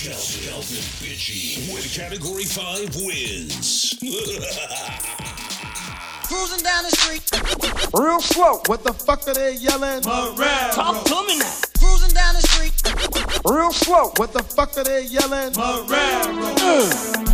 Calvin Bitchy with Category 5 wins. Cruising down the street. Real slow. What the fuck are they yelling? Morale. Talk to me now. Cruising down the street. Real slow. What the fuck are they yelling? Morale.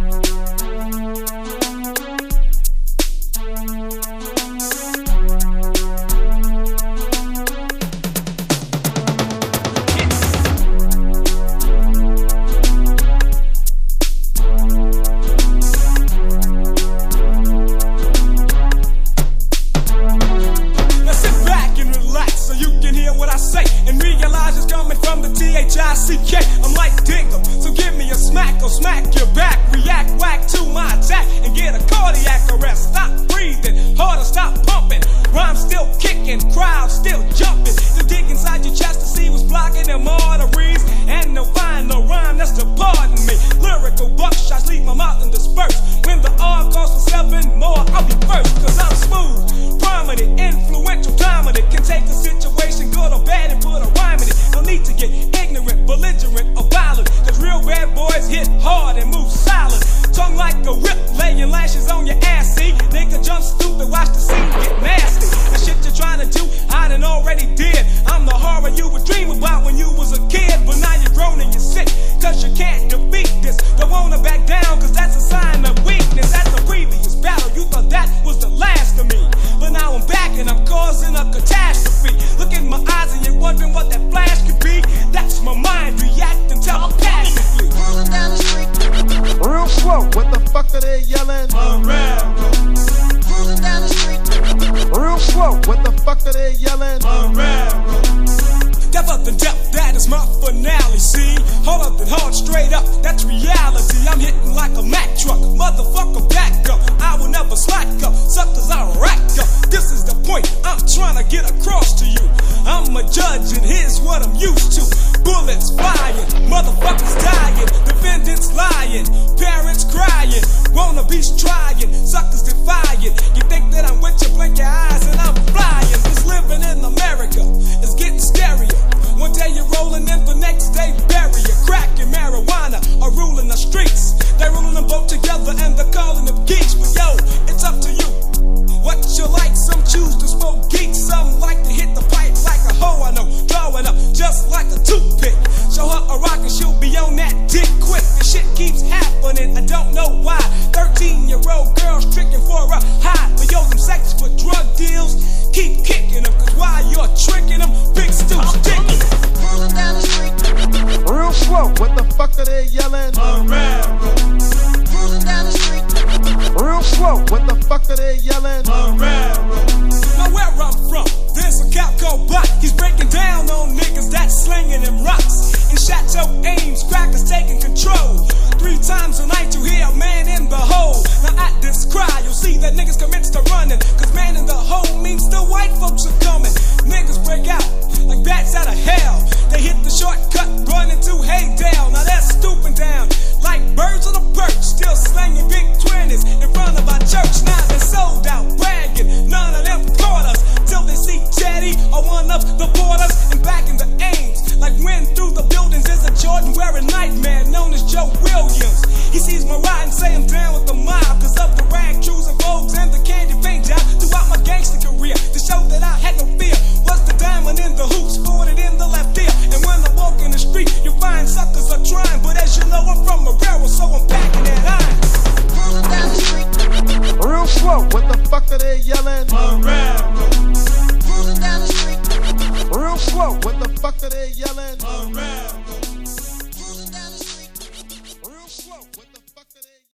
T-H-I-C-K, I'm like Diggum, so give me a smack or smack your back. React whack to my attack and get a cardiac arrest. Stop breathing, harder stop pumping. Rhyme still kicking, crowd still jumping. To dig inside your chest to see what's blocking them arteries. And no find no rhyme, that's to pardon me. Lyrical buckshots leave my mouth and disperse. When the R calls for 7 more, I'll be first. Cause I'm smooth, prominent, influential, dominant. Can take a situation good or bad and put a rhyme in it. No need to get ignorant, belligerent, or violent. Cause real bad boys hit hard and move silent. Tongue like a whip, laying lashes on your ass, see? Nigga jump stupid, watch the scene get nasty. The shit you're trying to do, I done already did. I'm the horror you would dream about when you was a kid. But now you're grown and you're sick, cause you can't defeat this. Don't wanna back down, cause that's a sign of weakness. At the previous battle, you thought that was the last of me. But now I'm back and I'm causing a catastrophe. Look in my eyes and you're wondering what that flash could be. That's my mind reacting telepathically. Cruising down the street. Real slow. What the fuck are they yelling? Morale. Cruising down the street. Real slow. What the fuck are they yelling? Morale. Death up and death, that is my finale, see? Hold up and hard straight up, that's reality. I'm hitting like a Mack truck, motherfucker back up. I will never slack up, suckers I rack up. This is the point I'm trying to get across to you. I'm a judge and here's what I'm used to. Bullets flying, motherfuckers dying, defendants lying, parents crying, wannabes trying, suckers defying. You think that I'm with you, blink your eyes and I'm flying. This living in America is getting scarier. One day you're rolling in, the next day bury you. Crack and marijuana are ruling the streets. They're ruling them both together and they're calling them geeks. But yo, it's up to you. What you like, some choose to smoke geeks. Some like to hit the pipe like a hoe, I know. Drawing up just like a toothpick. Show her a rock and she'll be on that dick quick. The shit keeps happening, I don't know why. 13-year-old girls tricking for a high. But yo, them sex for drug deals, keep kicking them. Cause while you're tricking them, big stoops kicking them. Cruising down the street. Real slow. What the fuck are they yelling? Morale. Cruising down the street. Real slow. What the fuck are they yelling? Morale. Now where I'm from, there's a cop called Buck. He's breaking down on niggas that's slinging them rocks. In Chateau Ames, crackers taking control. 3 times a night you hear a man in the hole. Now at this cry, you'll see that niggas commits to running. Cause man in the hole means the white folks are coming. Niggas break out like bats out of hell. They hit the shortcut, running to Haydale. Now they're stooping down like birds on a perch. Still slanging big 20s in front of our church. Now they're sold out, bragging. None of them caught us till they see Teddy or one of the porters. And back in the Ames, like wind through the buildings is a Jordan wearing nightmare known as Joe Williams. He sees my ride and say I'm down with the mob. Cause of the rag, shoes and Vogues and the candy paint job. Throughout my gangster career, to show that I had no fear. Was the diamond in the hoops, sported in the left ear. And when I walk in the street, you find suckers are trying. But as you know, I'm from a railroad, so I'm packing that iron. Cruising down the street. Real slow. What the fuck are they yelling? Morale. Cruising down the street. Real slow. What the fuck are they yelling? Morale.